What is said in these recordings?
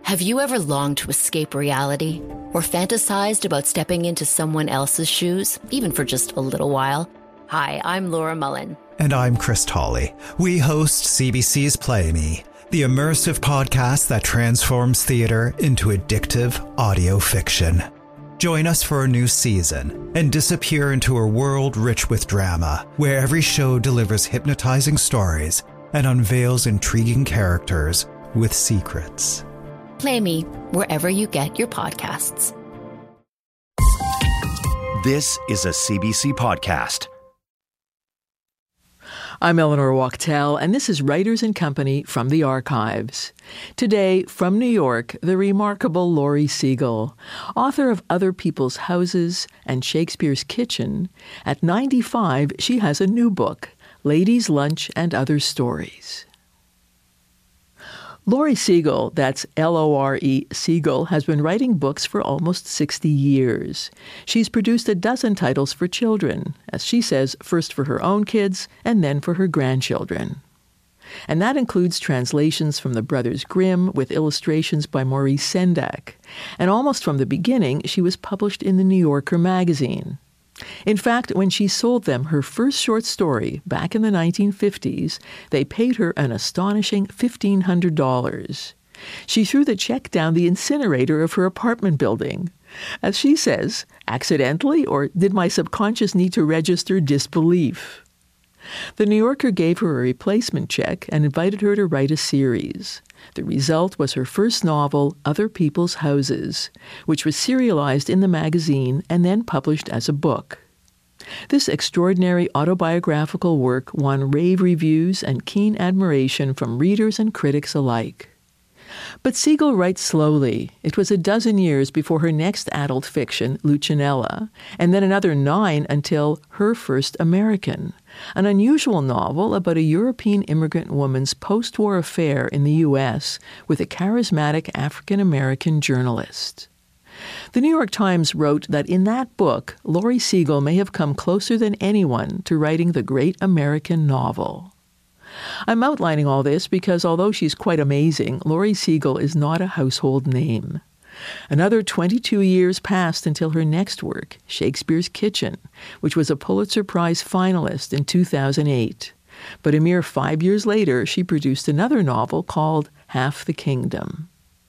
Have you ever longed to escape reality or fantasized about stepping into someone else's shoes, even for just a little while? Hi, I'm Laura Mullen. And I'm Chris Tolley. We host CBC's Play Me, the immersive podcast that transforms theater into addictive audio fiction. Join us for a new season and disappear into a world rich with drama, where every show delivers hypnotizing stories and unveils intriguing characters with secrets. Play Me wherever you get your podcasts. This is a CBC podcast. I'm Eleanor Wachtel, and this is Writers and Company from the Archives. Today, from New York, the remarkable Laurie Segall, author of Other People's Houses and Shakespeare's Kitchen. At 95, she has a new book, Ladies' Lunch and Other Stories. Laurie Segall, that's L-O-R-E, Segall, has been writing books for almost 60 years. She's produced a dozen titles for children, as she says, first for her own kids and then for her grandchildren. And that includes translations from the Brothers Grimm with illustrations by Maurice Sendak. And almost from the beginning, she was published in the New Yorker magazine. In fact, when she sold them her first short story back in the 1950s, they paid her an astonishing $1,500. She threw the check down the incinerator of her apartment building. As she says, accidentally, or did my subconscious need to register disbelief? The New Yorker gave her a replacement check and invited her to write a series. The result was her first novel, Other People's Houses, which was serialized in the magazine and then published as a book. This extraordinary autobiographical work won rave reviews and keen admiration from readers and critics alike. But Segall writes slowly. It was a dozen years before her next adult fiction, Lucinella, and then another 9 until Her First American, an unusual novel about a European immigrant woman's post-war affair in the U.S. with a charismatic African-American journalist. The New York Times wrote that in that book, Laurie Segall may have come closer than anyone to writing the great American novel. I'm outlining all this because although she's quite amazing, Laurie Segall is not a household name. Another 22 years passed until her next work, Shakespeare's Kitchen, which was a Pulitzer Prize finalist in 2008. But a mere 5 years later, she produced another novel called Half the Kingdom.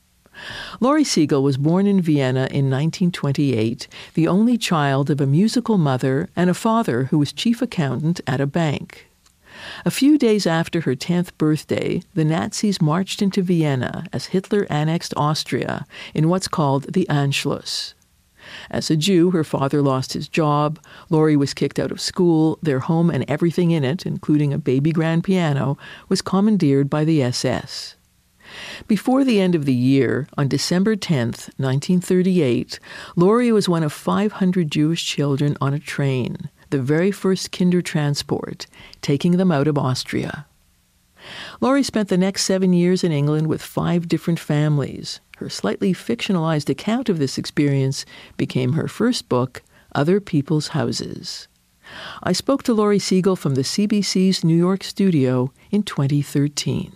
Laurie Segall was born in Vienna in 1928, the only child of a musical mother and a father who was chief accountant at a bank. A few days after her 10th birthday, the Nazis marched into Vienna as Hitler annexed Austria in what's called the Anschluss. As a Jew, her father lost his job, Laurie was kicked out of school, their home and everything in it, including a baby grand piano, was commandeered by the SS. Before the end of the year, on December 10th, 1938, Laurie was one of 500 Jewish children on a train, the very first Kindertransport, taking them out of Austria. Laurie spent the next 7 years in England with 5 different families. Her slightly fictionalized account of this experience became her first book, Other People's Houses. I spoke to Laurie Segall from the CBC's New York studio in 2013.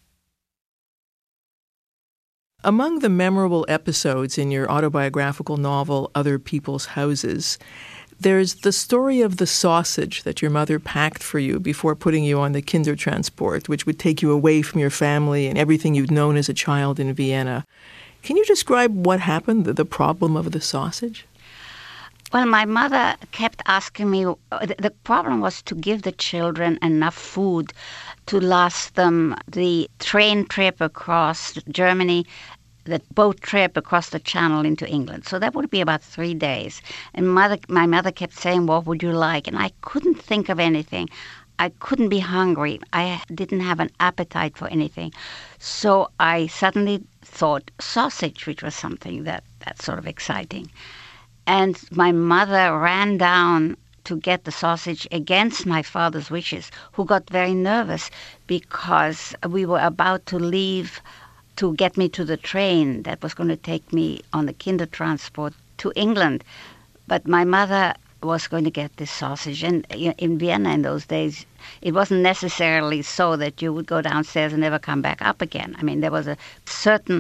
Among the memorable episodes in your autobiographical novel, Other People's Houses, there's the story of the sausage that your mother packed for you before putting you on the Kindertransport, which would take you away from your family and everything you'd known as a child in Vienna. Can you describe what happened, the problem of the sausage? Well, my mother kept asking me, the problem was to give the children enough food to last them the train trip across Germany, the boat trip across the channel into England. So that would be about 3 days. And my mother kept saying, what would you like? And I couldn't think of anything. I couldn't be hungry. I didn't have an appetite for anything. So I suddenly thought sausage, which was something that's sort of exciting. And my mother ran down to get the sausage against my father's wishes, who got very nervous because we were about to leave to get me to the train that was going to take me on the Kindertransport to England. But my mother was going to get this sausage. And in Vienna in those days, it wasn't necessarily so that you would go downstairs and never come back up again. I mean, there was a certain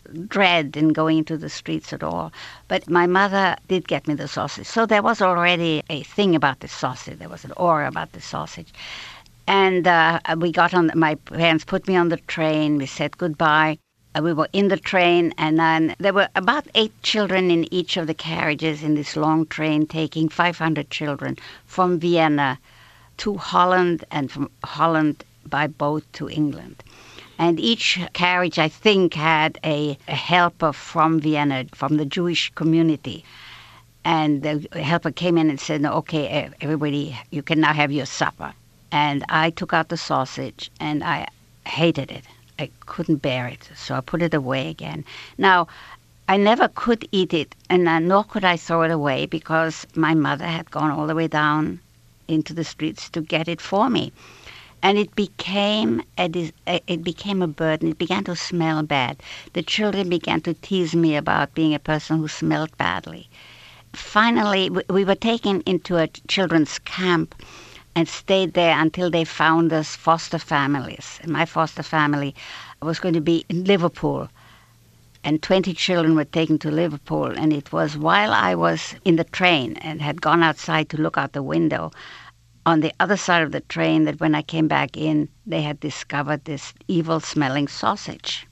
dread in going into the streets at all. But my mother did get me the sausage. So there was already a thing about the sausage. There was an aura about the sausage. And we got on, my parents put me on the train. We said goodbye. We were in the train, and then there were about 8 children in each of the carriages in this long train, taking 500 children from Vienna to Holland, and from Holland by boat to England. And each carriage, I think, had a helper from Vienna, from the Jewish community. And the helper came in and said, "No, okay, everybody, you can now have your supper." And I took out the sausage, and I hated it. I couldn't bear it, so I put it away again. Now, I never could eat it, and nor could I throw it away, because my mother had gone all the way down into the streets to get it for me. And it became a burden. It began to smell bad. The children began to tease me about being a person who smelled badly. Finally, we were taken into a children's camp and stayed there until they found us foster families. And my foster family was going to be in Liverpool. And 20 children were taken to Liverpool. And it was while I was in the train and had gone outside to look out the window on the other side of the train that when I came back in, they had discovered this evil-smelling sausage.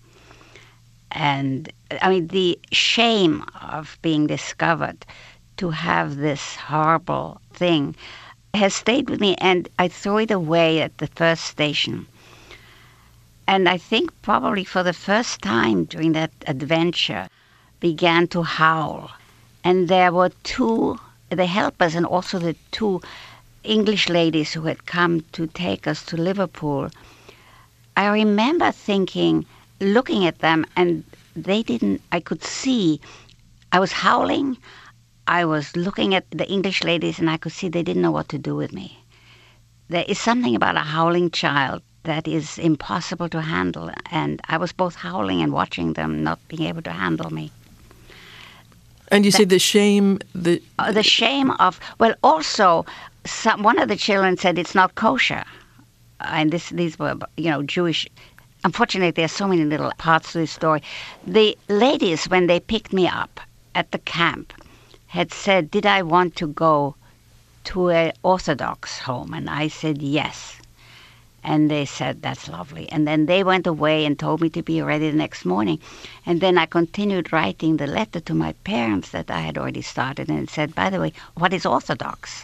And, I mean, the shame of being discovered to have this horrible thing has stayed with me, and I threw it away at the first station. And I think probably for the first time during that adventure, began to howl. And there were 2, the helpers and also the 2 English ladies who had come to take us to Liverpool. I remember thinking, looking at them, and I could see, I was howling. I was looking at the English ladies, and I could see they didn't know what to do with me. There is something about a howling child that is impossible to handle, and I was both howling and watching them not being able to handle me. And you say the shame... The shame of... Well, also, one of the children said it's not kosher. And these were, Jewish... Unfortunately, there are so many little parts to this story. The ladies, when they picked me up at the camp, had said, did I want to go to an Orthodox home? And I said, yes. And they said, that's lovely. And then they went away and told me to be ready the next morning. And then I continued writing the letter to my parents that I had already started, and it said, by the way, what is Orthodox?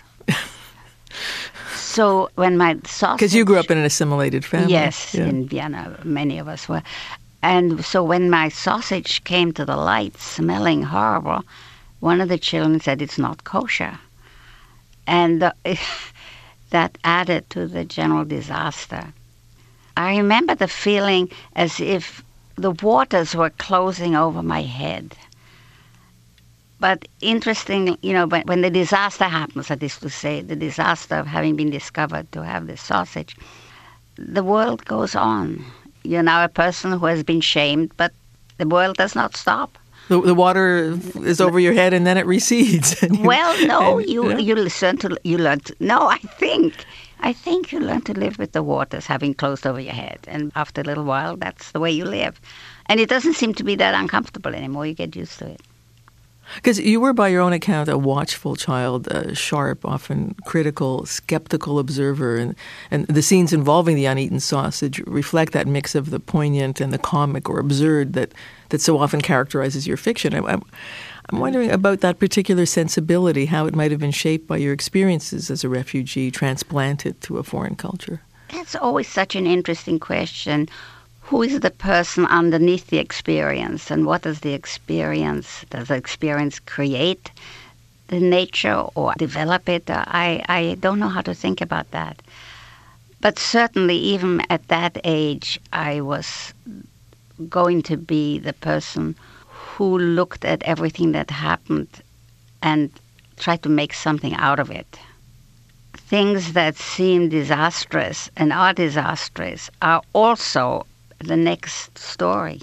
So when my sausage... Because you grew up in an assimilated family. Yes, yeah. In Vienna, many of us were. And so when my sausage came to the light, smelling horrible, one of the children said, it's not kosher. And that added to the general disaster. I remember the feeling as if the waters were closing over my head. But interesting, when the disaster happens, that is to say, the disaster of having been discovered to have this sausage, the world goes on. You're now a person who has been shamed, but the world does not stop. The water is over your head and then it recedes. Well, no, you learn to. No, I think you learn to live with the waters having closed over your head, and after a little while, that's the way you live, and it doesn't seem to be that uncomfortable anymore. You get used to it. Because you were, by your own account, a watchful child, a sharp, often critical, skeptical observer, and the scenes involving the uneaten sausage reflect that mix of the poignant and the comic or absurd that so often characterizes your fiction. I'm wondering about that particular sensibility, how it might have been shaped by your experiences as a refugee transplanted to a foreign culture. That's always such an interesting question. Who is the person underneath the experience, and what does the experience create the nature or develop it? I don't know how to think about that. But certainly even at that age, I was going to be the person who looked at everything that happened and tried to make something out of it. Things that seem disastrous and are disastrous are also the next story.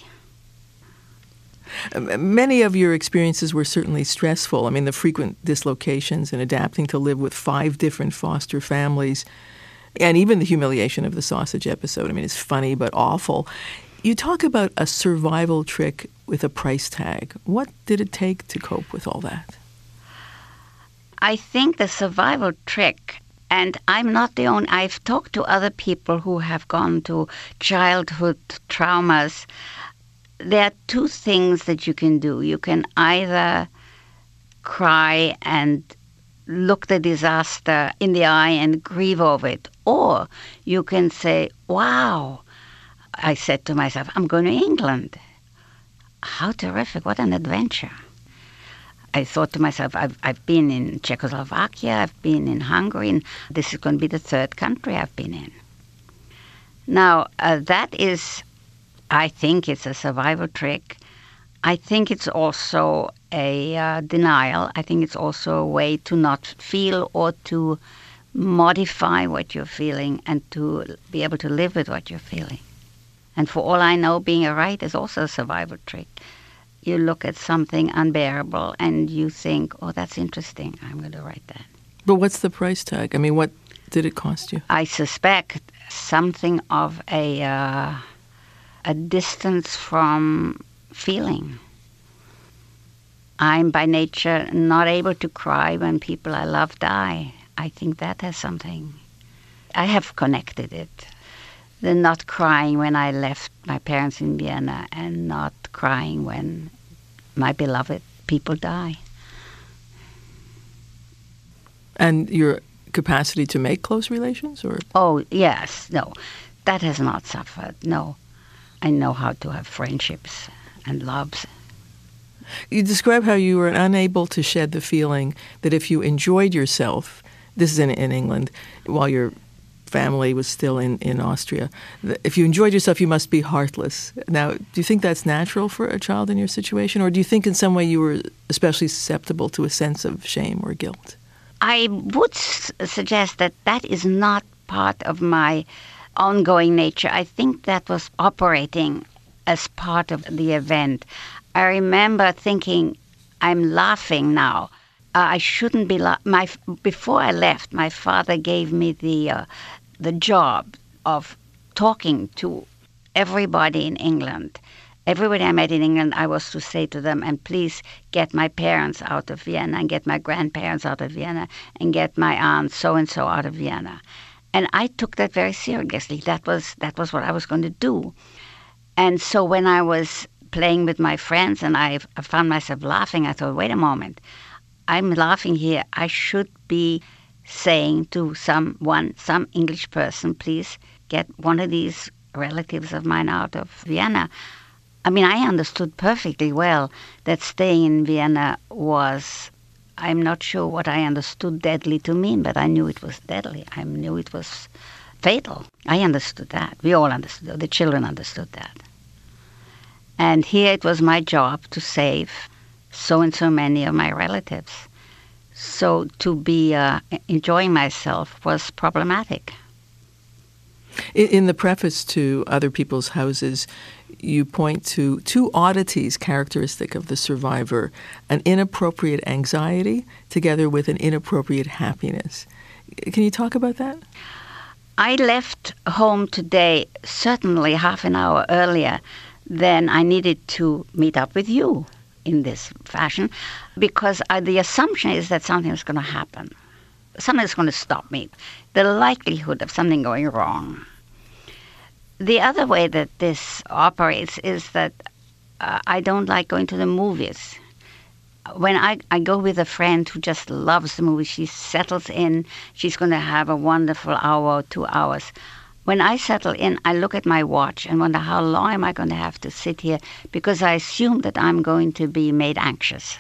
Many of your experiences were certainly stressful. I mean, the frequent dislocations and adapting to live with 5 different foster families, and even the humiliation of the sausage episode. I mean, it's funny but awful. You talk about a survival trick with a price tag. What did it take to cope with all that? I think the survival trick, and I'm not the only, I've talked to other people who have gone to childhood traumas. There are two things that you can do. You can either cry and look the disaster in the eye and grieve over it, or you can say, wow, I said to myself, I'm going to England. How terrific, what an adventure. I thought to myself, I've been in Czechoslovakia, I've been in Hungary, and this is going to be the third country I've been in. Now, that is, I think it's a survival trick. I think it's also a denial. I think it's also a way to not feel or to modify what you're feeling and to be able to live with what you're feeling. And for all I know, being a writer is also a survival trick. You look at something unbearable and you think, oh, that's interesting, I'm going to write that. But what's the price tag? I mean, what did it cost you? I suspect something of a distance from feeling. I'm by nature not able to cry when people I love die. I think that has something. I have connected it. The not crying when I left my parents in Vienna and not crying when my beloved people die. And your capacity to make close relations? Or? Oh, yes. No, that has not suffered. No. I know how to have friendships and loves. You describe how you were unable to shed the feeling that if you enjoyed yourself, this is in England, while your family was still in Austria, if you enjoyed yourself, you must be heartless. Now, do you think that's natural for a child in your situation? Or do you think in some way you were especially susceptible to a sense of shame or guilt? I would suggest that that is not part of my ongoing nature. I think that was operating as part of the event. I remember thinking, I'm laughing now. I shouldn't be before I left, my father gave me the job of talking to everybody in England. Everybody I met in England, I was to say to them, and please get my parents out of Vienna and get my grandparents out of Vienna and get my aunt so-and-so out of Vienna. And I took that very seriously. That was what I was going to do. And so when I was playing with my friends and I found myself laughing, I thought, wait a moment. I'm laughing here. I should be saying to some English person, please get one of these relatives of mine out of Vienna. I mean, I understood perfectly well that staying in Vienna was, I'm not sure what I understood deadly to mean, but I knew it was deadly. I knew it was fatal. I understood that. We all understood. The children understood that. And here it was my job to save so and so many of my relatives. So to be enjoying myself was problematic. In the preface to Other People's Houses, you point to two oddities characteristic of the survivor, an inappropriate anxiety together with an inappropriate happiness. Can you talk about that? I left home today certainly half an hour earlier than I needed to meet up with you in this fashion, because the assumption is that something is going to happen. Something is going to stop me. The likelihood of something going wrong. The other way that this operates is that I don't like going to the movies. When I go with a friend who just loves the movie, she settles in, she's going to have a wonderful hour or 2 hours. When I settle in, I look at my watch and wonder how long am I going to have to sit here, because I assume that I'm going to be made anxious.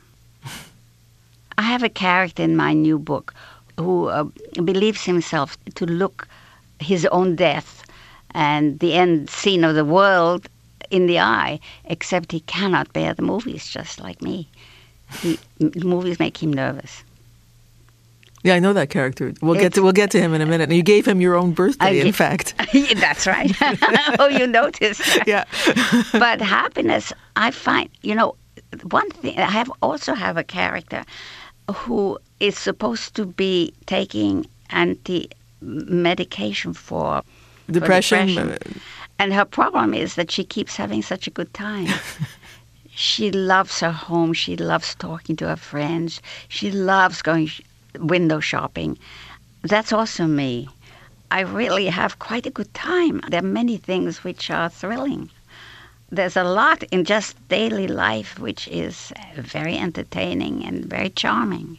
I have a character in my new book who believes himself to look his own death and the end scene of the world in the eye, except he cannot bear the movies, just like me. Movies make him nervous. Yeah, I know that character. We'll get to him in a minute. And you gave him your own birthday, in fact. That's right. Oh, you noticed. Yeah. But happiness, I find, one thing, I also have a character who is supposed to be taking anti-medication for depression. And her problem is that she keeps having such a good time. She loves her home. She loves talking to her friends. She loves going window shopping. That's also me. I really have quite a good time. There are many things which are thrilling. There's a lot in just daily life which is very entertaining and very charming.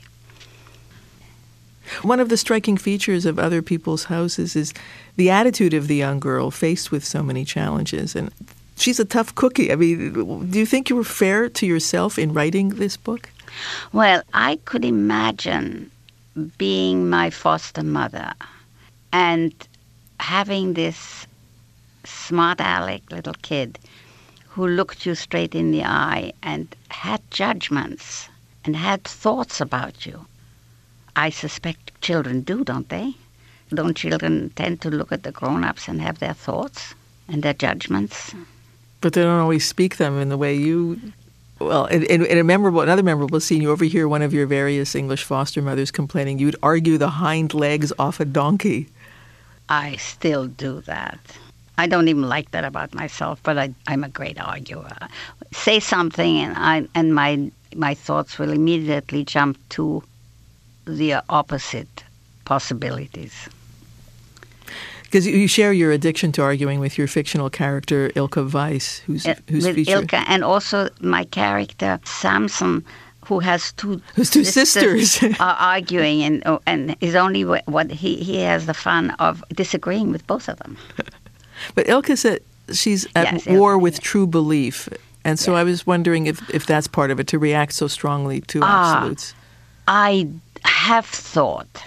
One of the striking features of Other People's Houses is the attitude of the young girl faced with so many challenges. And she's a tough cookie. I mean, do you think you were fair to yourself in writing this book? Well, I could imagine being my foster mother and having this smart aleck little kid who looked you straight in the eye and had judgments and had thoughts about you. I suspect children do, don't they? Don't children tend to look at the grown-ups and have their thoughts and their judgments? But they don't always speak them in the way you... Well, in another memorable scene, you overhear one of your various English foster mothers complaining you'd argue the hind legs off a donkey. I still do that. I don't even like that about myself, but I'm a great arguer. Say something and my thoughts will immediately jump to the opposite possibilities. Because you share your addiction to arguing with your fictional character, Ilka Weiss, who's with featured. Ilka, and also my character, Samson, who has two sisters are arguing, and is only what he has the fun of disagreeing with both of them. But Ilka said she's at war with true belief. And so I was wondering if that's part of it, to react so strongly to absolutes. I have thought.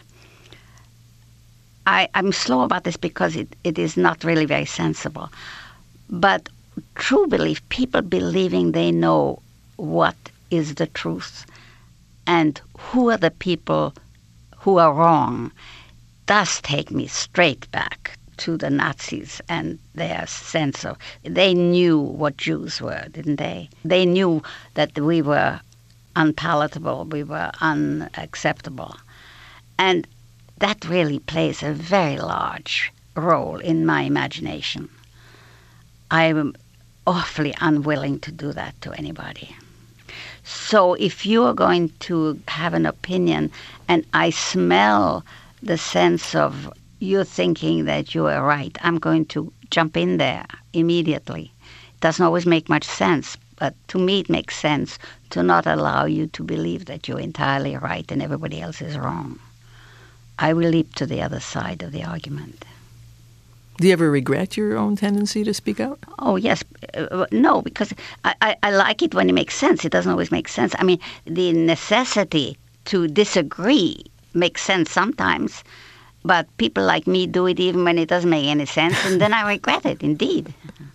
I'm slow about this because it is not really very sensible. But true belief, people believing they know what is the truth and who are the people who are wrong, does take me straight back to the Nazis and their sense of... They knew what Jews were, didn't they? They knew that we were unpalatable, we were unacceptable. And that really plays a very large role in my imagination. I'm awfully unwilling to do that to anybody. So if you are going to have an opinion and I smell the sense of you're thinking that you are right, I'm going to jump in there immediately. It doesn't always make much sense, but to me it makes sense to not allow you to believe that you're entirely right and everybody else is wrong. I will leap to the other side of the argument. Do you ever regret your own tendency to speak out? Oh, yes. No, because I like it when it makes sense. It doesn't always make sense. I mean, the necessity to disagree makes sense sometimes, but people like me do it even when it doesn't make any sense, and then I regret it, indeed.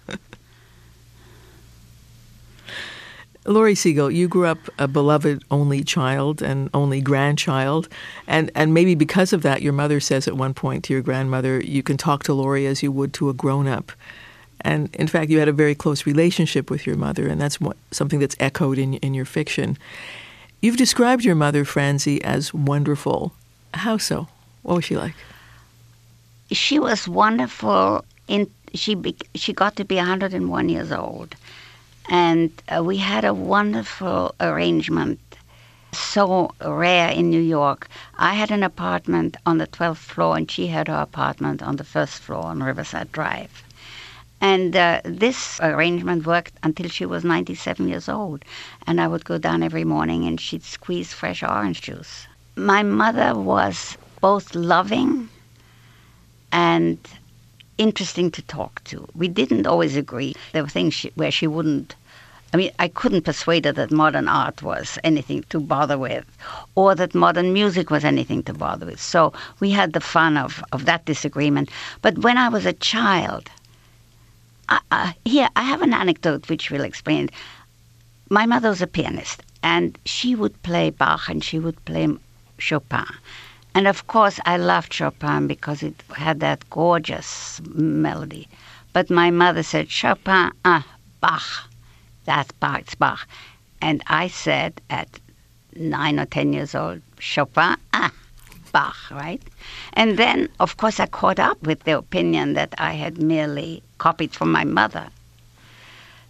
Laurie Segall, you grew up a beloved only child and only grandchild, and maybe because of that, your mother says at one point to your grandmother, you can talk to Laurie as you would to a grown-up. And in fact, you had a very close relationship with your mother, and that's something that's echoed in your fiction. You've described your mother, Francie, as wonderful. How so? What was she like? She was wonderful. She got to be 101 years old. And we had a wonderful arrangement, so rare in New York. I had an apartment on the 12th floor, and she had her apartment on the first floor on Riverside Drive. And this arrangement worked until she was 97 years old. And I would go down every morning, and she'd squeeze fresh orange juice. My mother was both loving and interesting to talk to. We didn't always agree. There were things where she wouldn't... I mean, I couldn't persuade her that modern art was anything to bother with, or that modern music was anything to bother with. So we had the fun of that disagreement. But when I was a child... Here, I have an anecdote which will explain it. My mother was a pianist, and she would play Bach and she would play Chopin. And of course, I loved Chopin because it had that gorgeous melody. But my mother said, Chopin, Bach. That's Bach, it's Bach. And I said at 9 or 10 years old, Chopin, Bach, right? And then, of course, I caught up with the opinion that I had merely copied from my mother.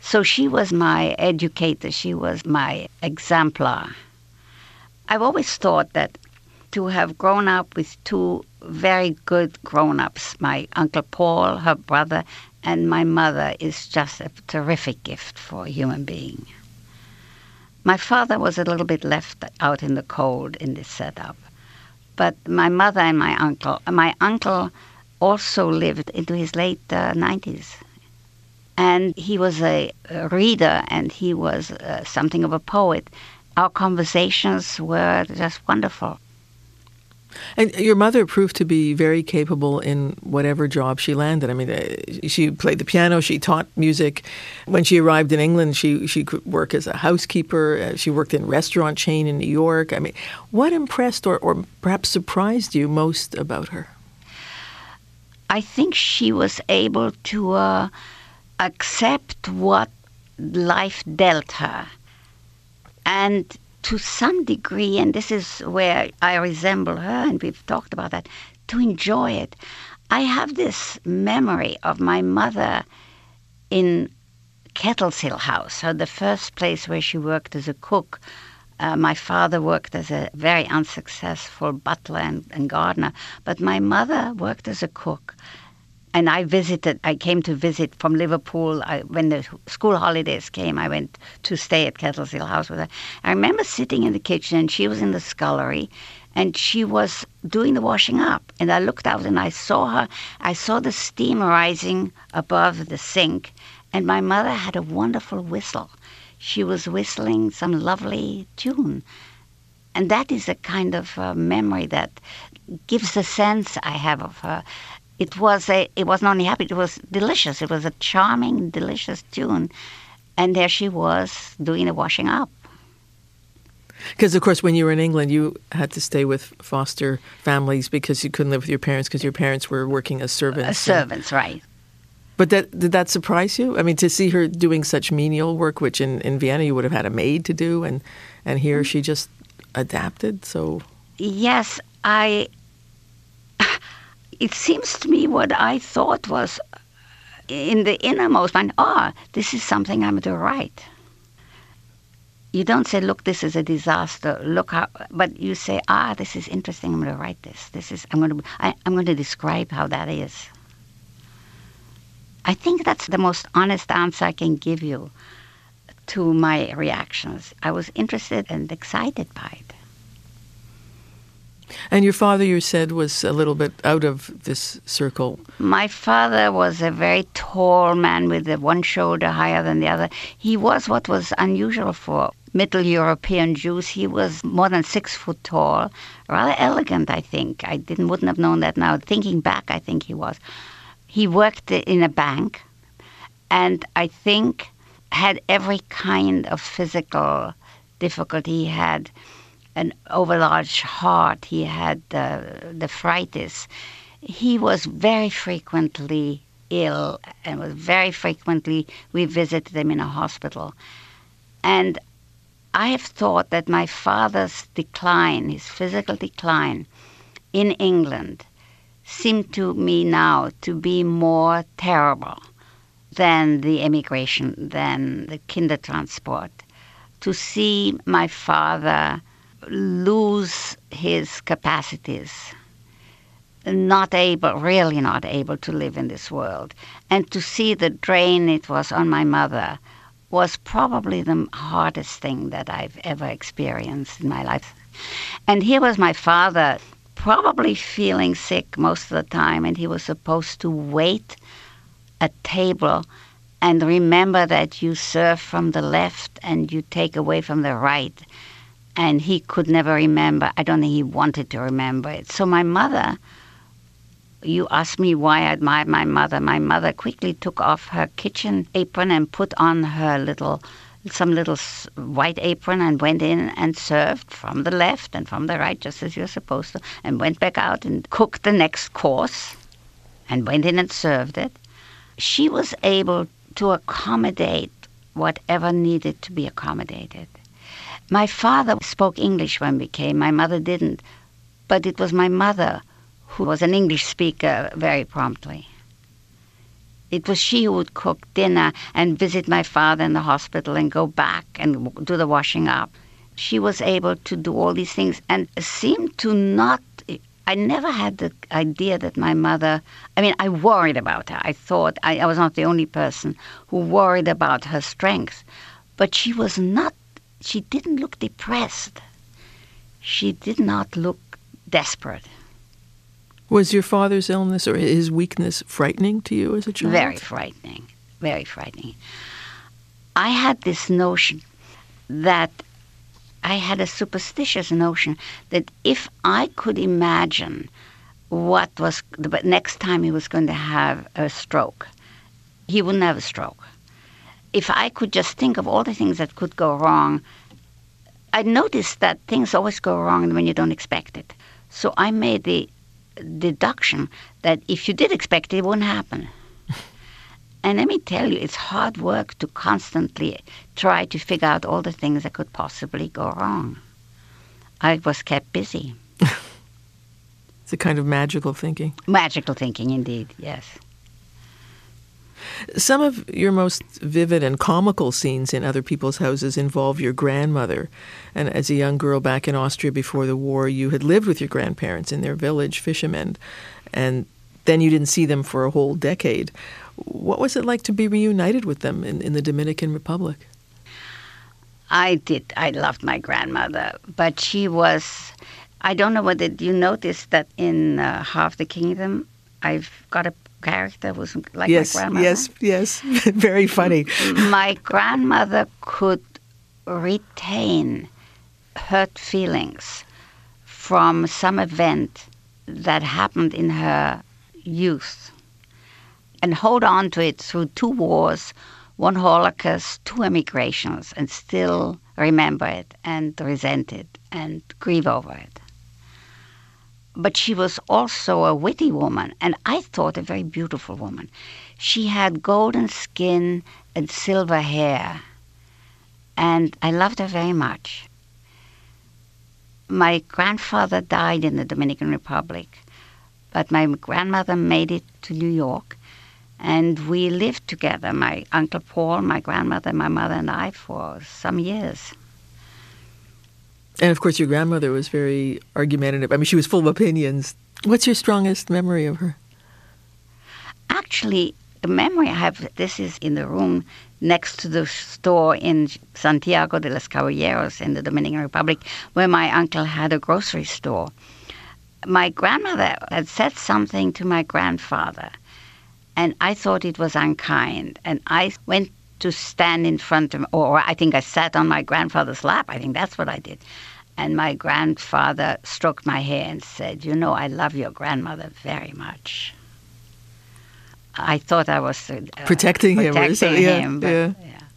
So she was my educator. She was my exemplar. I've always thought that to have grown up with two very good grown-ups, my Uncle Paul, her brother, and my mother, is just a terrific gift for a human being. My father was a little bit left out in the cold in this setup. But my mother and my uncle also lived into his late 90s. And he was a reader, and he was something of a poet. Our conversations were just wonderful. And your mother proved to be very capable in whatever job she landed. I mean, she played the piano, she taught music. When she arrived in England, she could work as a housekeeper. She worked in a restaurant chain in New York. I mean, what impressed or perhaps surprised you most about her? I think she was able to accept what life dealt her. And to some degree, and this is where I resemble her, and we've talked about that, to enjoy it. I have this memory of my mother in Kettleshill House, the first place where she worked as a cook. My father worked as a very unsuccessful butler and gardener, but my mother worked as a cook. And I came to visit from Liverpool. When the school holidays came, I went to stay at Kettleshill House with her. I remember sitting in the kitchen, and she was in the scullery, and she was doing the washing up. And I looked out, and I saw her. I saw the steam rising above the sink, and my mother had a wonderful whistle. She was whistling some lovely tune. And that is a kind of memory that gives the sense I have of her. It wasn't only happy, it was delicious. It was a charming, delicious tune. And there she was doing the washing up. Because, of course, when you were in England, you had to stay with foster families because you couldn't live with your parents because your parents were working as servants. Servants, right. But did that surprise you? I mean, to see her doing such menial work, which in Vienna you would have had a maid to do, and here she just adapted, so... Yes, it seems to me what I thought was in the innermost mind, this is something I'm to write. You don't say, look, this is a disaster, look how, but you say, this is interesting, I'm going to write this. I'm going to describe how that is. I think that's the most honest answer I can give you to my reactions. I was interested and excited by it. And your father, you said, was a little bit out of this circle. My father was a very tall man with one shoulder higher than the other. He was what was unusual for Middle European Jews. He was more than 6 foot tall, rather elegant, I think. I wouldn't have known that now. Thinking back, I think he was. He worked in a bank, and I think had every kind of physical difficulty. He had an overlarge heart. He had the nephritis. He was very frequently ill, and we visited him in a hospital. And I have thought that my father's decline, his physical decline in England, seemed to me now to be more terrible than the emigration, than the Kindertransport. To see my father lose his capacities, really not able to live in this world, and to see the drain it was on my mother was probably the hardest thing that I've ever experienced in my life. And here was my father probably feeling sick most of the time, and he was supposed to wait at table and remember that you serve from the left and you take away from the right. And he could never remember. I don't think he wanted to remember it. So my mother, you asked me why I admired my mother. My mother quickly took off her kitchen apron and put on her some little white apron and went in and served from the left and from the right, just as you're supposed to, and went back out and cooked the next course and went in and served it. She was able to accommodate whatever needed to be accommodated. My father spoke English when we came. My mother didn't. But it was my mother who was an English speaker very promptly. It was she who would cook dinner and visit my father in the hospital and go back and do the washing up. She was able to do all these things and seemed to not... I never had the idea that my mother... I mean, I worried about her. I thought I was not the only person who worried about her strength. But she was not... She didn't look depressed. She did not look desperate. Was your father's illness or his weakness frightening to you as a child? Very frightening. Very frightening. I had this notion that... I had a superstitious notion that if I could imagine what was the next time he was going to have a stroke, he wouldn't have a stroke. If I could just think of all the things that could go wrong, I noticed that things always go wrong when you don't expect it. So I made the deduction that if you did expect it, it wouldn't happen. And let me tell you, it's hard work to constantly try to figure out all the things that could possibly go wrong. I was kept busy. It's a kind of magical thinking. Magical thinking, indeed, yes. Some of your most vivid and comical scenes in other people's houses involve your grandmother. And as a young girl back in Austria before the war, you had lived with your grandparents in their village, Fishermen, and then you didn't see them for a whole decade. What was it like to be reunited with them in the Dominican Republic? I did. I loved my grandmother, but she was... I don't know whether you noticed that in Half the Kingdom, I've got a character who's like my grandmother. Yes. Very funny. My grandmother could retain hurt feelings from some event that happened in her youth and hold on to it through 2 wars, 1 Holocaust, 2 emigrations, and still remember it and resent it and grieve over it. But she was also a witty woman, and I thought a very beautiful woman. She had golden skin and silver hair, and I loved her very much. My grandfather died in the Dominican Republic, but my grandmother made it to New York, and we lived together, my Uncle Paul, my grandmother, my mother, and I, for some years. And, of course, your grandmother was very argumentative. I mean, she was full of opinions. What's your strongest memory of her? Actually, the memory I have, this is in the room next to the store in Santiago de los Caballeros in the Dominican Republic, where my uncle had a grocery store. My grandmother had said something to my grandfather, and I thought it was unkind. And I went to stand in front of him, or I think I sat on my grandfather's lap. I think that's what I did. And my grandfather stroked my hair and said, "You know, I love your grandmother very much." I thought I was protecting him. Yeah.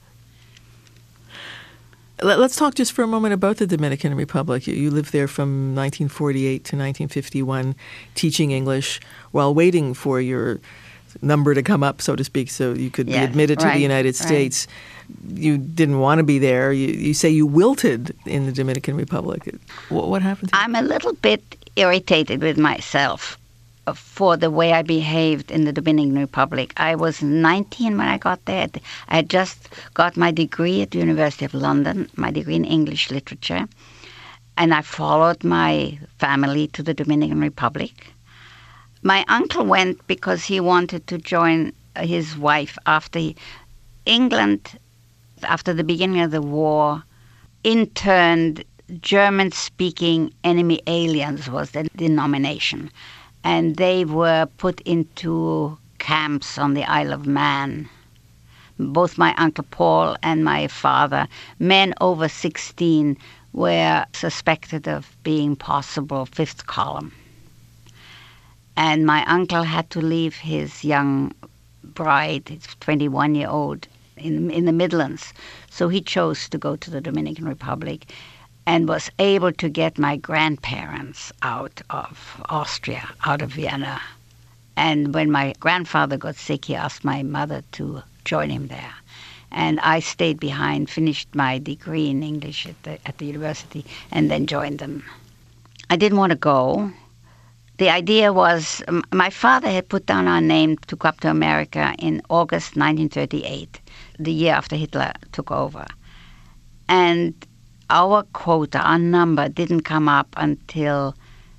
Let's talk just for a moment about the Dominican Republic. You lived there from 1948 to 1951, teaching English while waiting for your number to come up, so to speak, so you could be admitted to the United States. You didn't want to be there. You say you wilted in the Dominican Republic. What happened to you? I'm a little bit irritated with myself for the way I behaved in the Dominican Republic. I was 19 when I got there. I had just got my degree at the University of London, my degree in English literature, and I followed my family to the Dominican Republic. My uncle went because he wanted to join his wife after England, after the beginning of the war, interned German-speaking enemy aliens was the denomination. And they were put into camps on the Isle of Man. Both my Uncle Paul and my father, men over 16, were suspected of being possible fifth column. And my uncle had to leave his young bride, his 21-year-old, in the Midlands. So he chose to go to the Dominican Republic and was able to get my grandparents out of Austria, out of Vienna. And when my grandfather got sick, he asked my mother to join him there. And I stayed behind, finished my degree in English at the university, and then joined them. I didn't want to go. The idea was, my father had put down our name to go up to America in August 1938, the year after Hitler took over. And our quota, our number, didn't come up until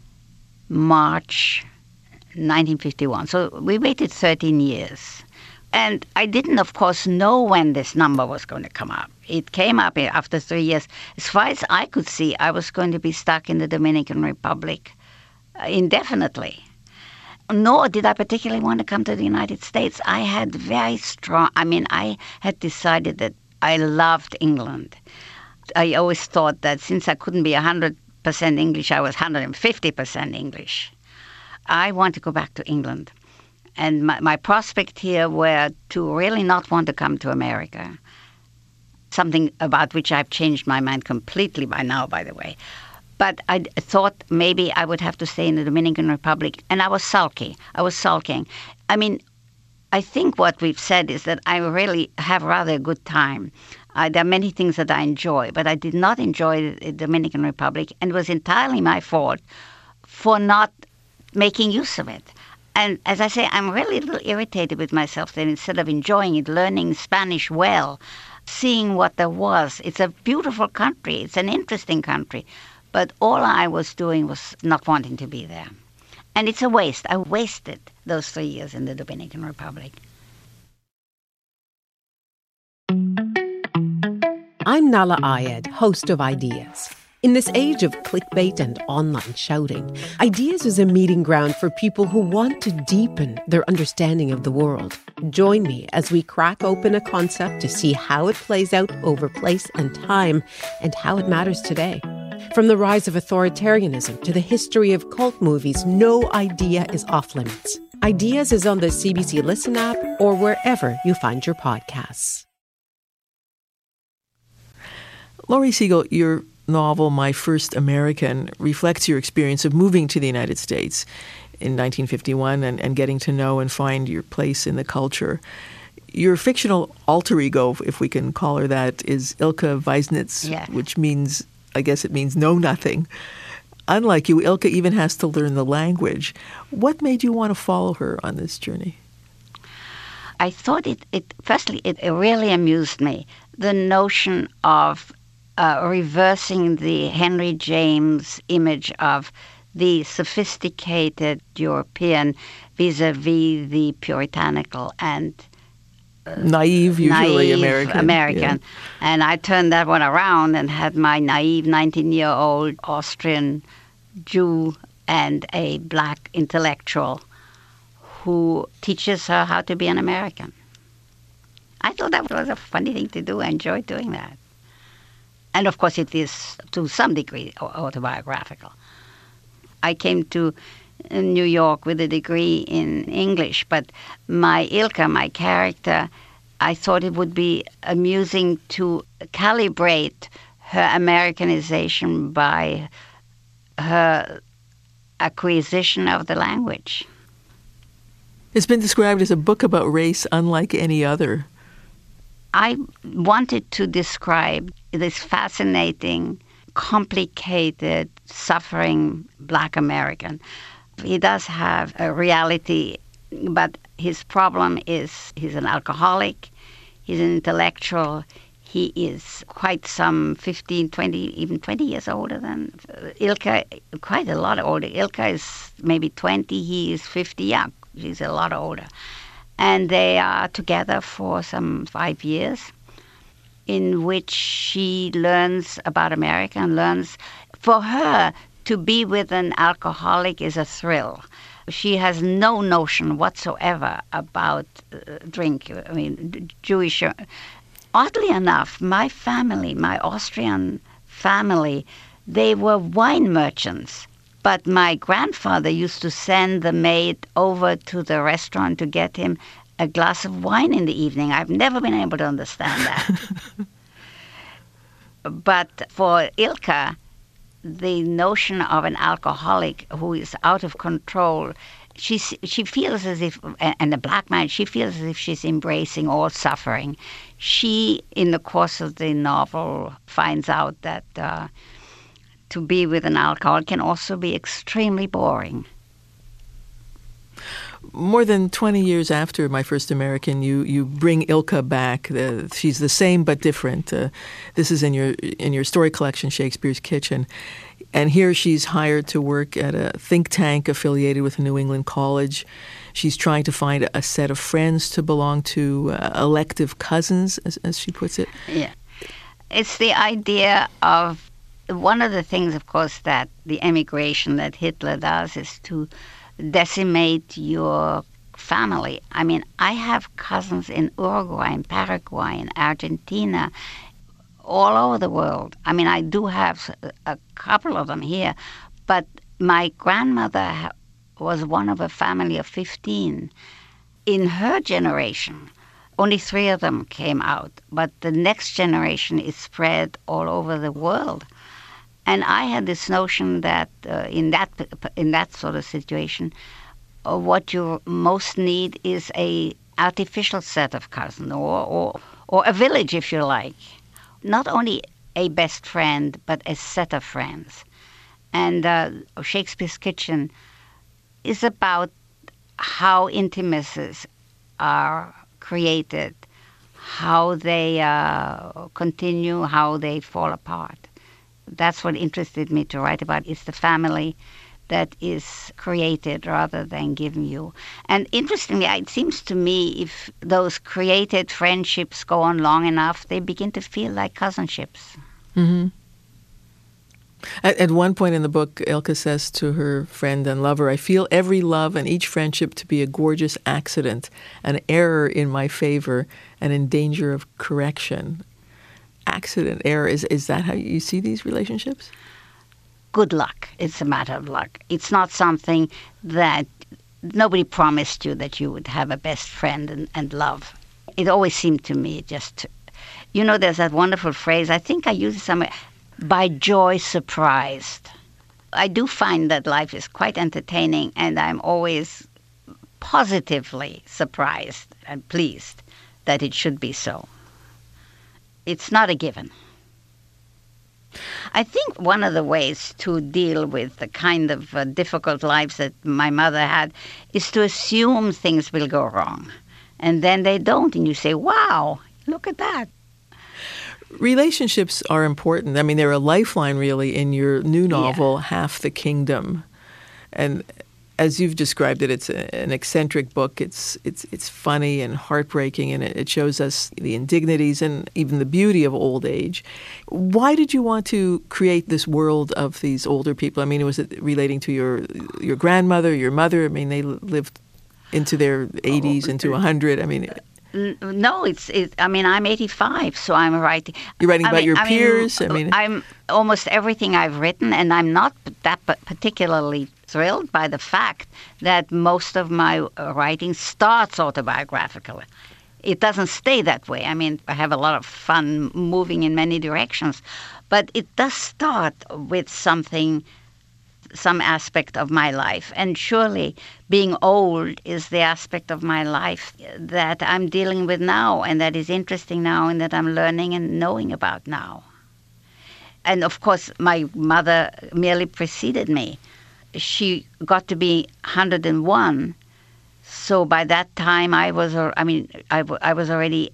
March 1951. So we waited 13 years. And I didn't, of course, know when this number was going to come up. It came up after 3 years. As far as I could see, I was going to be stuck in the Dominican Republic indefinitely. Nor did I particularly want to come to the United States. I had I had decided that I loved England. I always thought that since I couldn't be 100% English, I was 150% English. I want to go back to England. And my prospect here were to really not want to come to America, something about which I've changed my mind completely by now, by the way. But I thought maybe I would have to stay in the Dominican Republic, and I was sulking. I mean, I think what we've said is that I really have rather a good time. There are many things that I enjoy, but I did not enjoy the Dominican Republic, and it was entirely my fault for not making use of it. And as I say, I'm really a little irritated with myself that instead of enjoying it, learning Spanish well, seeing what there was, it's a beautiful country, it's an interesting country, but all I was doing was not wanting to be there. And it's a waste. I wasted those 3 years in the Dominican Republic. I'm Nahlah Ayed, host of Ideas. In this age of clickbait and online shouting, Ideas is a meeting ground for people who want to deepen their understanding of the world. Join me as we crack open a concept to see how it plays out over place and time and how it matters today. From the rise of authoritarianism to the history of cult movies, no idea is off limits. Ideas is on the CBC Listen app or wherever you find your podcasts. Laurie Segall, your novel, My First American, reflects your experience of moving to the United States in 1951 and getting to know and find your place in the culture. Your fictional alter ego, if we can call her that, is Ilka Weisnitz, yes. Which means, I guess it means know nothing. Unlike you, Ilka even has to learn the language. What made you want to follow her on this journey? I thought firstly, it really amused me, the notion of reversing the Henry James image of the sophisticated European vis-a-vis the puritanical and naive American. Yeah. And I turned that one around and had my naive 19-year-old Austrian Jew and a black intellectual who teaches her how to be an American. I thought that was a funny thing to do. I enjoyed doing that. And of course it is to some degree autobiographical. I came to New York with a degree in English, but my Ilka, my character, I thought it would be amusing to calibrate her Americanization by her acquisition of the language. It's been described as a book about race unlike any other. I wanted to describe this fascinating, complicated, suffering Black American. He does have a reality, but his problem is he's an alcoholic, he's an intellectual, he is quite some 15, 20, even 20 years older than Ilka, quite a lot older. Ilka is maybe 20, he is 50, yeah, she's a lot older. And they are together for some 5 years, in which she learns about America and learns, for her, to be with an alcoholic is a thrill. She has no notion whatsoever about drink. I mean, Jewish. Oddly enough, my family, my Austrian family, they were wine merchants. But my grandfather used to send the maid over to the restaurant to get him a glass of wine in the evening. I've never been able to understand that. But for Ilka, the notion of an alcoholic who is out of control, she feels as if, and the black man, she feels as if she's embracing all suffering. She, in the course of the novel, finds out that to be with an alcoholic can also be extremely boring. more than 20 years after My First American, you bring Ilka back. She's the same but different. This is in your story collection, Shakespeare's Kitchen. And here she's hired to work at a think tank affiliated with a New England college. She's trying to find a set of friends to belong to, elective cousins, as she puts it. Yeah. It's the idea of, one of the things, of course, that the emigration that Hitler does is to decimate your family. I mean, I have cousins in Uruguay, in Paraguay, in Argentina, all over the world. I mean, I do have a couple of them here, but my grandmother was one of a family of 15. In her generation, only 3 of them came out, but the next generation is spread all over the world. And I had this notion that in that sort of situation, what you most need is a artificial set of cousins, or a village, if you like. Not only a best friend, but a set of friends. And Shakespeare's Kitchen is about how intimacies are created, how they continue, how they fall apart. That's what interested me to write about. It's the family that is created rather than given you. And interestingly, it seems to me if those created friendships go on long enough, they begin to feel like cousinships. Mm-hmm. At one point in the book, Ilka says to her friend and lover, "I feel every love and each friendship to be a gorgeous accident, an error in my favor, and in danger of correction." Accident, error, is that how you see these relationships? Good luck. It's a matter of luck. It's not something that nobody promised you that you would have a best friend and love. It always seemed to me just, there's that wonderful phrase, I think I used it somewhere, by joy surprised. I do find that life is quite entertaining, and I'm always positively surprised and pleased that it should be so. It's not a given. I think one of the ways to deal with the kind of difficult lives that my mother had is to assume things will go wrong. And then they don't, and you say, wow, look at that. Relationships are important. I mean, they're a lifeline, really, in your new novel, Half the Kingdom. And as you've described it, it's an eccentric book. It's funny and heartbreaking, and it shows us the indignities and even the beauty of old age. Why did you want to create this world of these older people? I mean, was it relating to your grandmother, your mother? I mean, they lived into their 80s, into 100. I mean... No, I'm 85, so I'm writing. You're writing about your peers? I'm almost everything I've written, and I'm not that particularly thrilled by the fact that most of my writing starts autobiographically. It doesn't stay that way. I mean, I have a lot of fun moving in many directions, but it does start with some aspect of my life. And surely being old is the aspect of my life that I'm dealing with now, and that is interesting now, and that I'm learning and knowing about now. And of course, my mother merely preceded me. She got to be 101, so by that time I was already,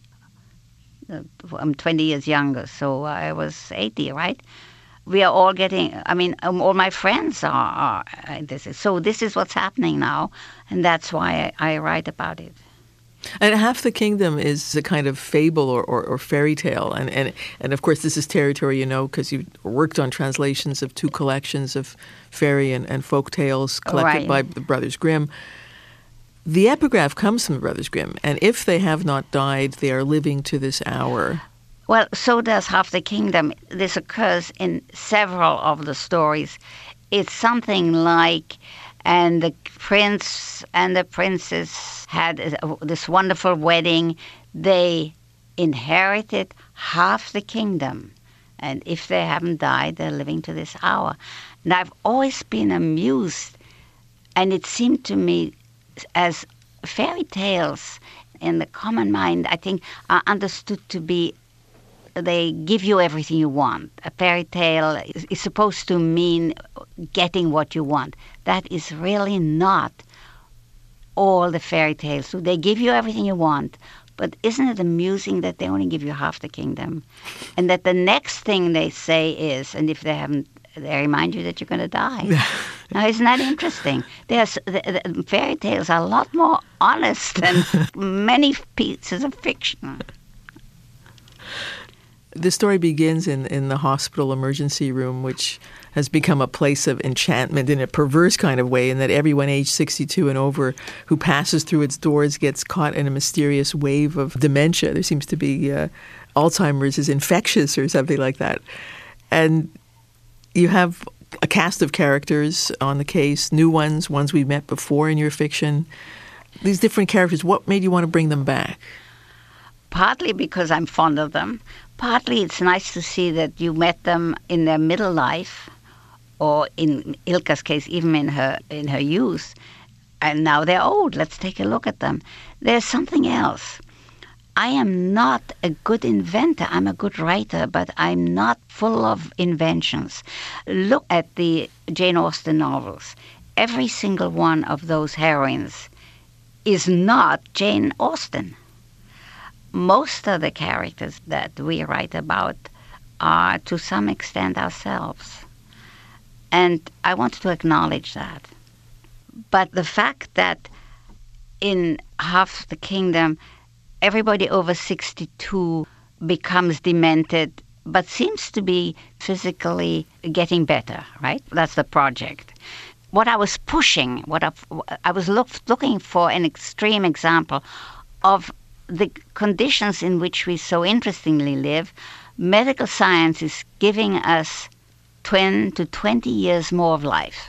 I'm 20 years younger, so I was 80, right? We are all getting, all my friends are so this is what's happening now, and that's why I write about it. And Half the Kingdom is a kind of fable or fairy tale. And of course, this is territory, because you worked on translations of 2 collections of fairy and folk tales collected by the Brothers Grimm. The epigraph comes from the Brothers Grimm, and if they have not died, they are living to this hour. Well, so does Half the Kingdom. This occurs in several of the stories. It's something like, and the prince and the princess had this wonderful wedding. They inherited half the kingdom. And if they haven't died, they're living to this hour. And I've always been amused, and it seemed to me as fairy tales in the common mind, I think, are understood to be, they give you everything you want. A fairy tale is supposed to mean getting what you want. That is really not all the fairy tales do. They give you everything you want, but isn't it amusing that they only give you half the kingdom? And that the next thing they say is, and if they haven't, they remind you that you're going to die. Now, isn't that interesting? The fairy tales are a lot more honest than many pieces of fiction. The story begins in the hospital emergency room, which has become a place of enchantment in a perverse kind of way, in that everyone aged 62 and over who passes through its doors gets caught in a mysterious wave of dementia. There seems to be Alzheimer's is infectious or something like that. And you have a cast of characters on the case, new ones we've met before in your fiction. These different characters, what made you want to bring them back? Partly because I'm fond of them. Partly it's nice to see that you met them in their middle life, or in Ilka's case, even in her youth, and now they're old. Let's take a look at them. There's something else. I am not a good inventor. I'm a good writer, but I'm not full of inventions. Look at the Jane Austen novels. Every single one of those heroines is not Jane Austen. Most of the characters that we write about are, to some extent, ourselves. And I wanted to acknowledge that. But the fact that in Half the Kingdom, everybody over 62 becomes demented, but seems to be physically getting better, right? That's the project. What I was pushing, I was looking for an extreme example of the conditions in which we so interestingly live. Medical science is giving us 10 to 20 years more of life,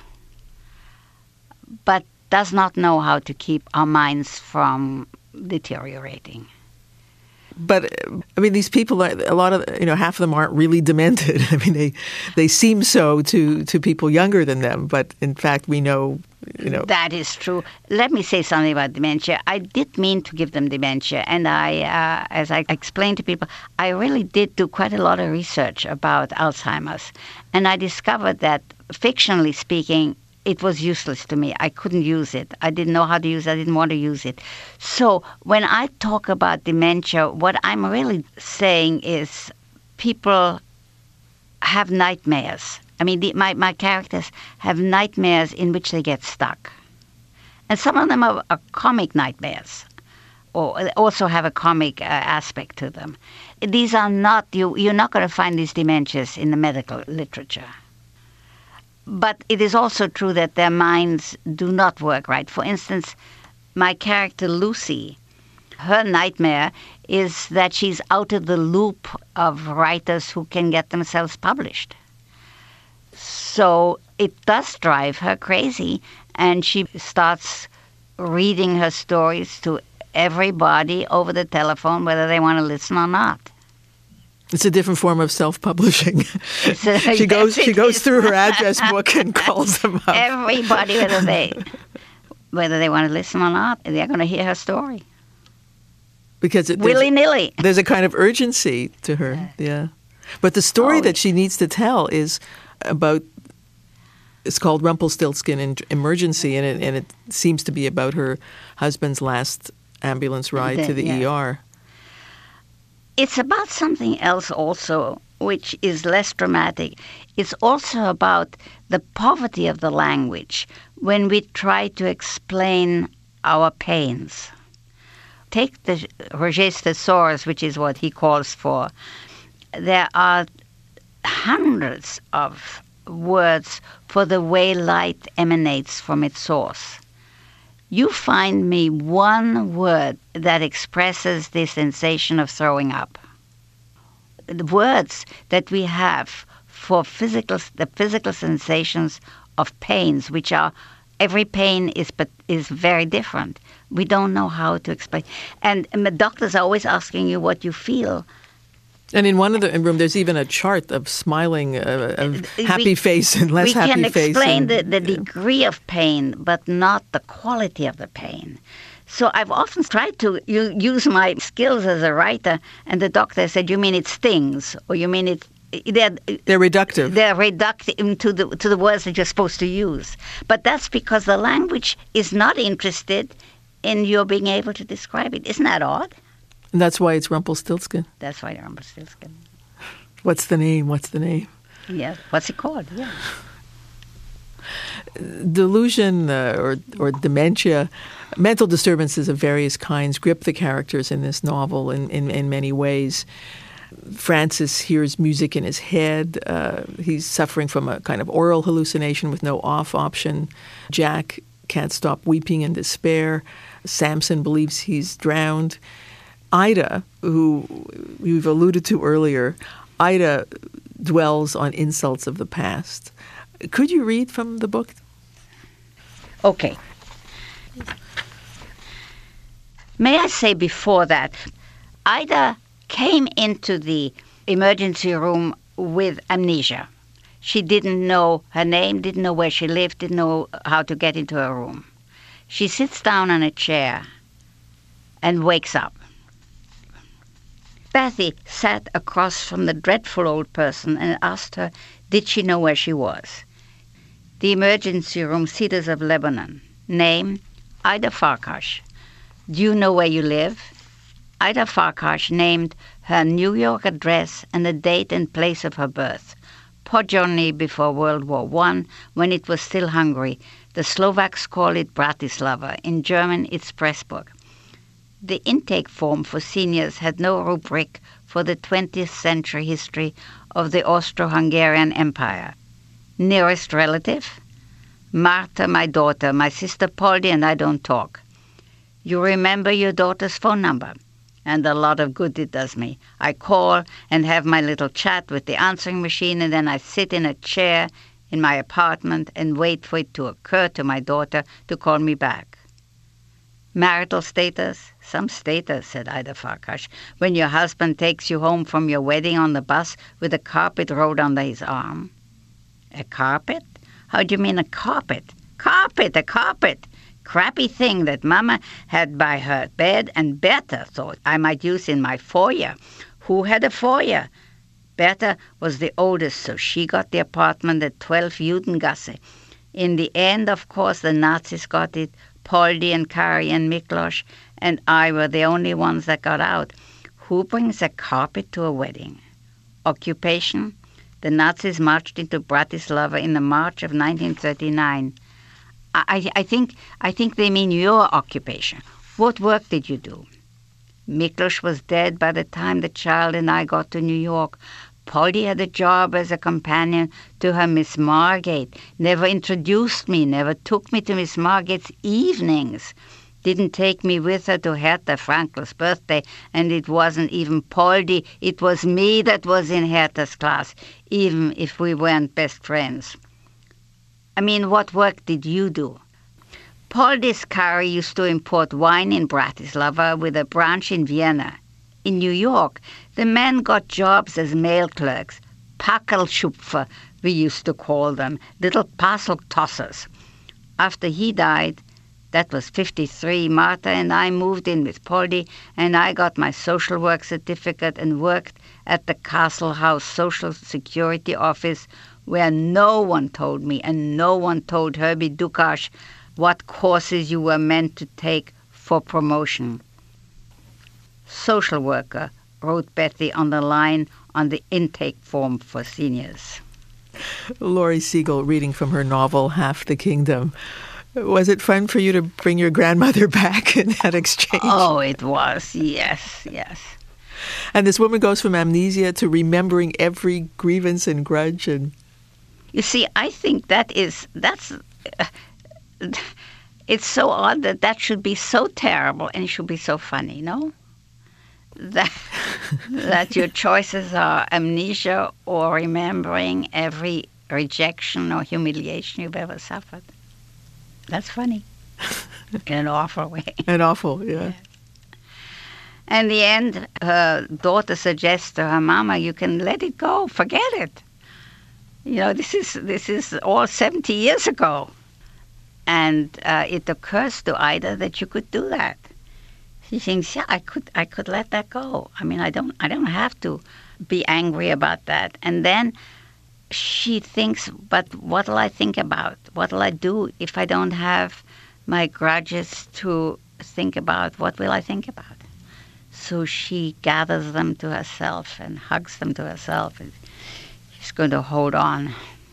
but does not know how to keep our minds from deteriorating. But, I mean, these people, a lot of, half of them aren't really demented. I mean, they seem so to people younger than them, but in fact, we know, That is true. Let me say something about dementia. I did mean to give them dementia, and I, as I explained to people, I really did do quite a lot of research about Alzheimer's, and I discovered that, fictionally speaking, it was useless to me. I couldn't use it. I didn't know how to use it. I didn't want to use it. So when I talk about dementia, what I'm really saying is people have nightmares. I mean, my characters have nightmares in which they get stuck. And some of them are comic nightmares, or also have a comic aspect to them. These are not, you're not going to find these dementias in the medical literature. But it is also true that their minds do not work right. For instance, my character Lucy, her nightmare is that she's out of the loop of writers who can get themselves published. So it does drive her crazy, and she starts reading her stories to everybody over the telephone, whether they want to listen or not. It's a different form of self-publishing. She goes through her address book and calls them up. Everybody, whether they want to listen or not, they're going to hear her story. Because willy-nilly. There's a kind of urgency to her, yeah. But the story that she needs to tell is about, it's called Rumpelstiltskin Emergency, and it seems to be about her husband's last ambulance ride to the ER. It's about something else also, which is less dramatic. It's also about the poverty of the language when we try to explain our pains. Take the Roget's Thesaurus, which is what he calls for. There are hundreds of words for the way light emanates from its source. You find me one word that expresses the sensation of throwing up. The words that we have for the physical sensations of pains, which are, every pain is very different. We don't know how to explain. And the doctors are always asking you what you feel. And in one of the room, there's even a chart of smiling, of happy face and less happy face. We can explain the degree of pain, but not the quality of the pain. So I've often tried to use my skills as a writer, and the doctor said, "You mean it stings, or you mean it?" They're reductive. They're reductive to the words that you're supposed to use. But that's because the language is not interested in your being able to describe it. Isn't that odd? And that's why it's Rumpelstiltskin. That's why Rumpelstiltskin. What's the name? Yeah. What's it called? Yeah. Delusion or dementia, mental disturbances of various kinds grip the characters in this novel in many ways. Francis hears music in his head. He's suffering from a kind of oral hallucination with no off option. Jack can't stop weeping in despair. Samson believes he's drowned. Ida, who we've alluded to earlier, Ida dwells on insults of the past. Could you read from the book? Okay. May I say before that, Ida came into the emergency room with amnesia. She didn't know her name, didn't know where she lived, didn't know how to get into her room. She sits down on a chair and wakes up. Bethy sat across from the dreadful old person and asked her, did she know where she was? The emergency room, Cedars of Lebanon. Name, Ida Farkash. Do you know where you live? Ida Farkash named her New York address and the date and place of her birth. Podjorny before World War I, when it was still Hungary. The Slovaks call it Bratislava. In German, it's Pressburg. The intake form for seniors had no rubric for the 20th century history of the Austro-Hungarian Empire. Nearest relative? Marta, my daughter. My sister Poldi and I don't talk. You remember your daughter's phone number? And a lot of good it does me. I call and have my little chat with the answering machine, and then I sit in a chair in my apartment and wait for it to occur to my daughter to call me back. Marital status? Some status, said Ida Farkash, when your husband takes you home from your wedding on the bus with a carpet rolled under his arm. A carpet? How do you mean a carpet? Carpet, a carpet. Crappy thing that Mama had by her bed and Bertha thought I might use in my foyer. Who had a foyer? Bertha was the oldest, so she got the apartment at 12 Judengasse. In the end, of course, the Nazis got it. Poldi and Kari and Miklos and I were the only ones that got out. Who brings a carpet to a wedding? Occupation? The Nazis marched into Bratislava in the March of 1939. I think they mean your occupation. What work did you do? Miklos was dead by the time the child and I got to New York. Poldi had a job as a companion to her Miss Margate, never introduced me, never took me to Miss Margate's evenings, didn't take me with her to Hertha Frankel's birthday, and it wasn't even Poldi, it was me that was in Hertha's class, even if we weren't best friends. I mean, what work did you do? Poldi's Kari used to import wine in Bratislava with a branch in Vienna. In New York, the men got jobs as mail clerks, Packelschupfer, we used to call them, little parcel tossers. After he died, that was 1953, Martha and I moved in with Poldi, and I got my social work certificate and worked at the Castle House Social Security Office, where no one told me and no one told Herbie Dukash what courses you were meant to take for promotion. Social worker, wrote Bethy on the line on the intake form for seniors. Laurie Siegel reading from her novel, Half the Kingdom. Was it fun for you to bring your grandmother back in that exchange? Oh, it was, yes. And this woman goes from amnesia to remembering every grievance and grudge. And you see, I think that's it's so odd that should be so terrible and it should be so funny, no? That your choices are amnesia or remembering every rejection or humiliation you've ever suffered. That's funny. In an awful way. An awful, yeah. In the end, her daughter suggests to her mama, you can let it go, forget it. You know, this is all 70 years ago. And it occurs to Ida that you could do that. She thinks, yeah, I could let that go. I mean, I don't have to be angry about that. And then she thinks, but what'll I think about? What'll I do if I don't have my grudges to think about, what will I think about? So she gathers them to herself and hugs them to herself. And she's going to hold on.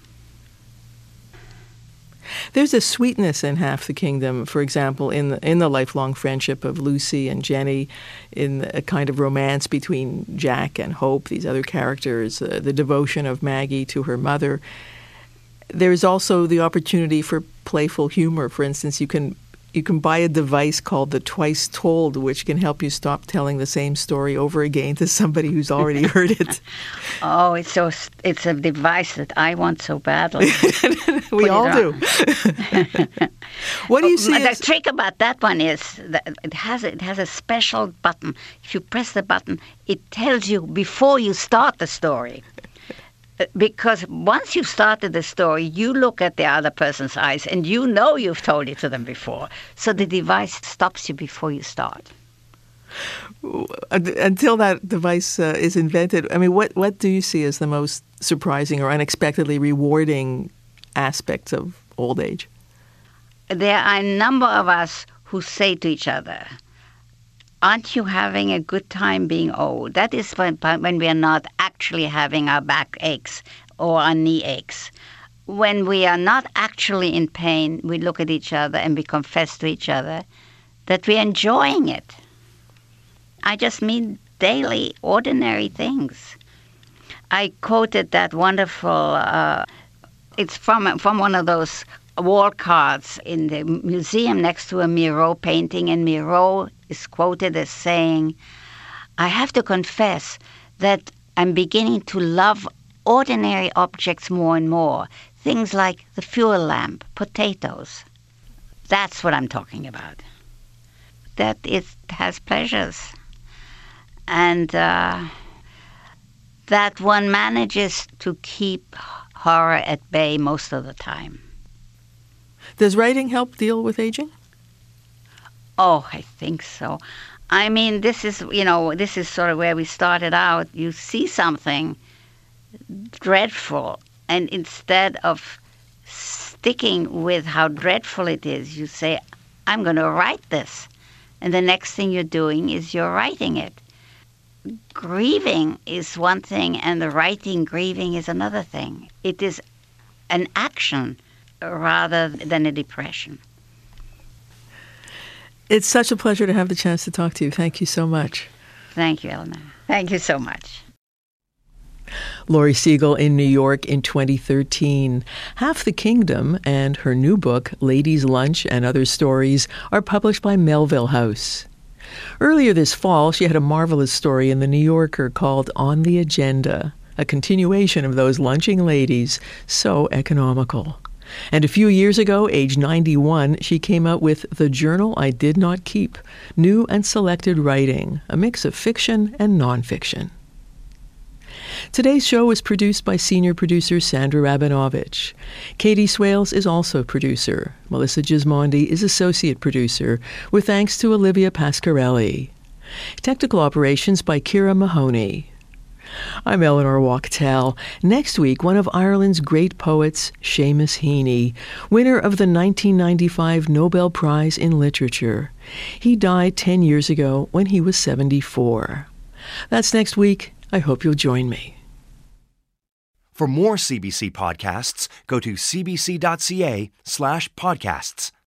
There's a sweetness in Half the Kingdom, for example, in the lifelong friendship of Lucy and Jenny, in a kind of romance between Jack and Hope, these other characters, the devotion of Maggie to her mother. There's also the opportunity for playful humor. For instance, you can buy a device called the Twice Told, which can help you stop telling the same story over again to somebody who's already heard it. Oh, it's a device that I want so badly. We all do. What do you see? The trick about that one is that it has a special button. If you press the button, it tells you before you start the story. Because once you've started the story, you look at the other person's eyes and you know you've told it to them before. So the device stops you before you start. Until that device is invented, I mean, what do you see as the most surprising or unexpectedly rewarding aspects of old age? There are a number of us who say to each other, aren't you having a good time being old? That is when we are not actually having our back aches or our knee aches. When we are not actually in pain, we look at each other and we confess to each other that we're enjoying it. I just mean daily, ordinary things. I quoted that wonderful, it's from one of those wall cards in the museum next to a Miro painting, and Miro is quoted as saying, I have to confess that I'm beginning to love ordinary objects more and more. Things like the fuel lamp, potatoes. That's what I'm talking about. That it has pleasures. And that one manages to keep horror at bay most of the time. Does writing help deal with aging? Oh, I think so. I mean, this is sort of where we started out. You see something dreadful, and instead of sticking with how dreadful it is, you say, I'm going to write this. And the next thing you're doing is you're writing it. Grieving is one thing, and the writing grieving is another thing. It is an action rather than a depression. It's such a pleasure to have the chance to talk to you. Thank you so much. Thank you, Elena. Thank you so much. Laurie Segall in New York in 2013. Half the Kingdom and her new book, Ladies' Lunch and Other Stories, are published by Melville House. Earlier this fall, she had a marvelous story in The New Yorker called On the Agenda, a continuation of those lunching ladies, so economical. And a few years ago, age 91, she came out with The Journal I Did Not Keep, New and Selected Writing, a mix of fiction and nonfiction. Today's show was produced by senior producer Sandra Rabinovich. Katie Swales is also producer. Melissa Gismondi is associate producer, with thanks to Olivia Pasquarelli. Technical operations by Kira Mahoney. I'm Eleanor Wachtel. Next week, one of Ireland's great poets, Seamus Heaney, winner of the 1995 Nobel Prize in Literature. He died 10 years ago when he was 74. That's next week. I hope you'll join me. For more CBC podcasts, go to cbc.ca/podcasts.